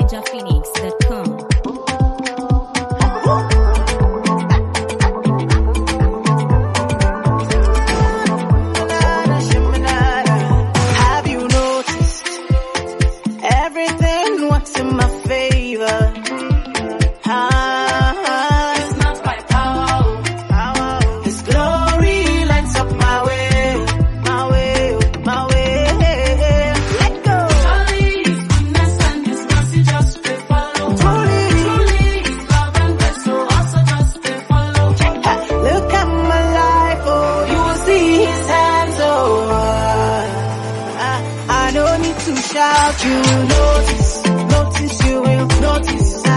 NigerPhoenix.com. Have you noticed everything works in my favor? It's not by power. His glory lights up my way, my way, my way. Let go. Surely His goodness and His mercy just they follow. Truly, His love and grace will also just they follow. look at my life, oh, you will see His hands, oh. I don't need to shout, you notice, you will notice.